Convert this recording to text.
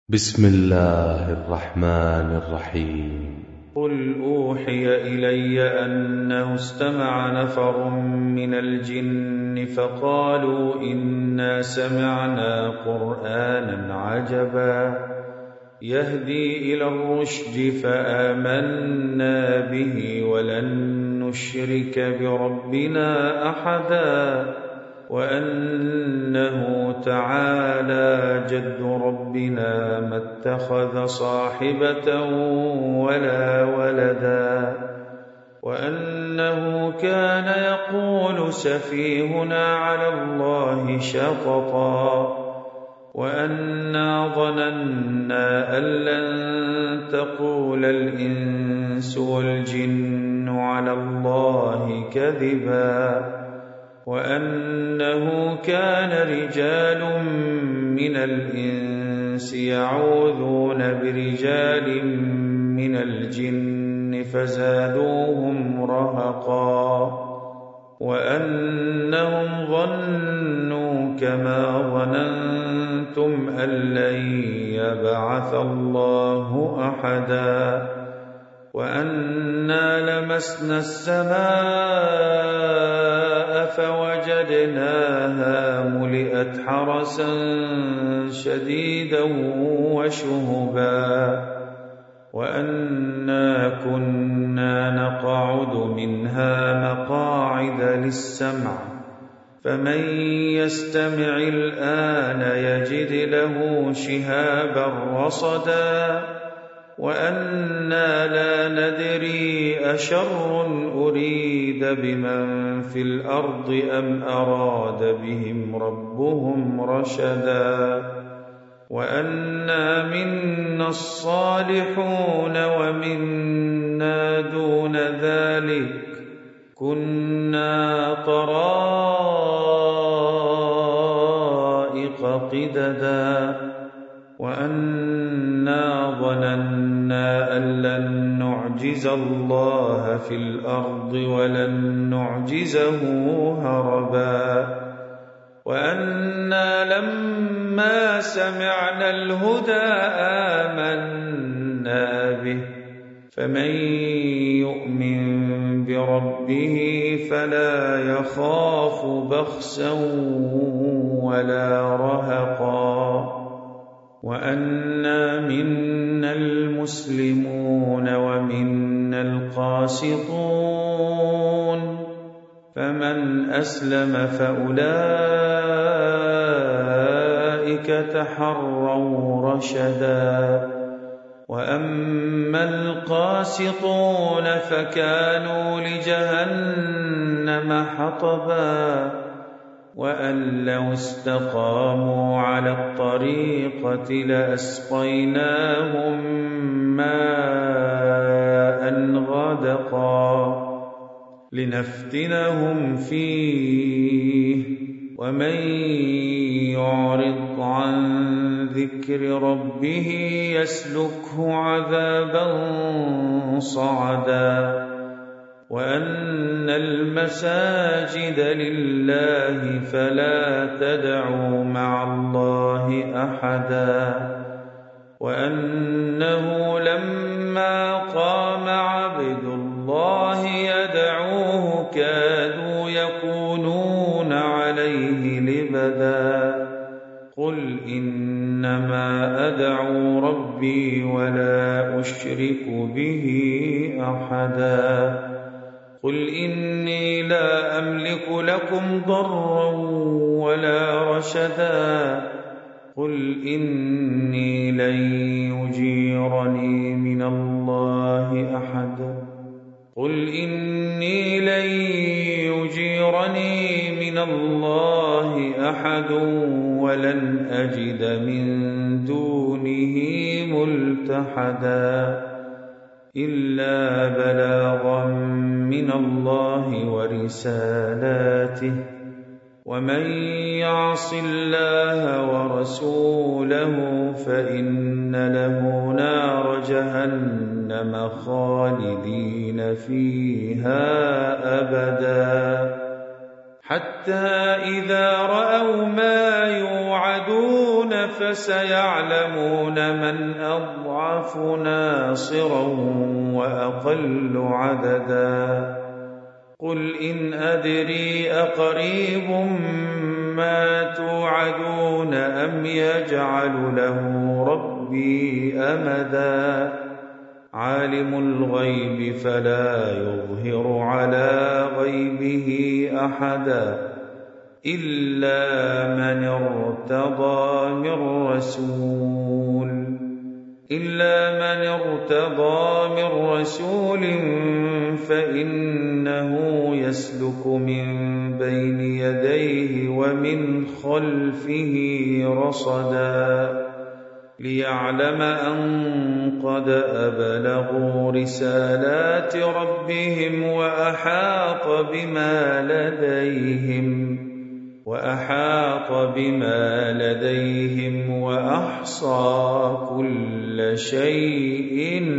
بسم الله الرحمن الرحيم. قل أوحي إلي أنه استمع نفر من الجن فقالوا إنا سمعنا قرآنا عجبا يهدي إلى الرشد فآمنا به ولن نشرك بربنا أحدا وأنه تعالى جد ربنا ما اتخذ صاحبة ولا ولدا وأنه كان يقول سفيهنا على الله شططا وأنا ظننا أن لن تقول الإنس والجن على الله كذبا وأنه كان رجال من الإنس يعوذون برجال من الجن فزادوهم رهقا وأنهم ظنوا كما ظننتم أن لن يبعث الله أحدا وأنا لمسنا السماء فوجدناها ملئت حرسا شديدا وشهبا وأنا كنا نقعد منها مقاعد للسمع فمن يستمع الآن يجد له شهابا رصدا وأنا لا ندري أشر أريد بمن في الأرض أم أراد بهم ربهم رشدا وأنا منا الصالحون ومنا دون ذلك كنا طرائق قددا وأنا ظننا أن لن نعجز الله في الأرض ولن نعجزه هربا وأنا لما سمعنا الهدى آمنا به فمن يؤمن بربه فلا يخاف بخسا ولا رهقا وأنا منا المسلمون ومنا القاسطون فمن أسلم فأولئك تحروا رشدا وأما القاسطون فكانوا لجهنم حطبا وأن لو استقاموا على الطريقة لأسقيناهم ماء غدقا لنفتنهم فيه ومن يعرض عن ذكر ربه يسلكه عذابا صعدا وأن المساجد لله فلا تدعوا مع الله أحدا وأنه لما قام عبد الله يدعوه كادوا يكونون عليه لبدا قل إنما أدعو ربي ولا أشرك به أحدا قل إني لا أملك لكم ضرا ولا رشدا قل إني لن يجيرني من الله أحد قل إني لن يجيرني من الله أحد ولن أجد من دونه ملتحدا إلا بلاغا من الله ورسالاته ومن يعص الله ورسوله فإن له نار جهنم خالدين فيها أبدا حتى إذا رأوا ما يوعدون فسيعلمون من أضعف ناصرا وأقل عددا قل إن أدري أقريب ما توعدون أم يجعل له ربي أمدا عالم الغيب فلا يظهر على غيبه أحدا إلا من ارتضى من رسول فإنه يسلك من بين يديه ومن خلفه رصدا ليعلم أن قد أبلغوا رسالات ربهم وأحاط بما لديهم وأحصى كل شيء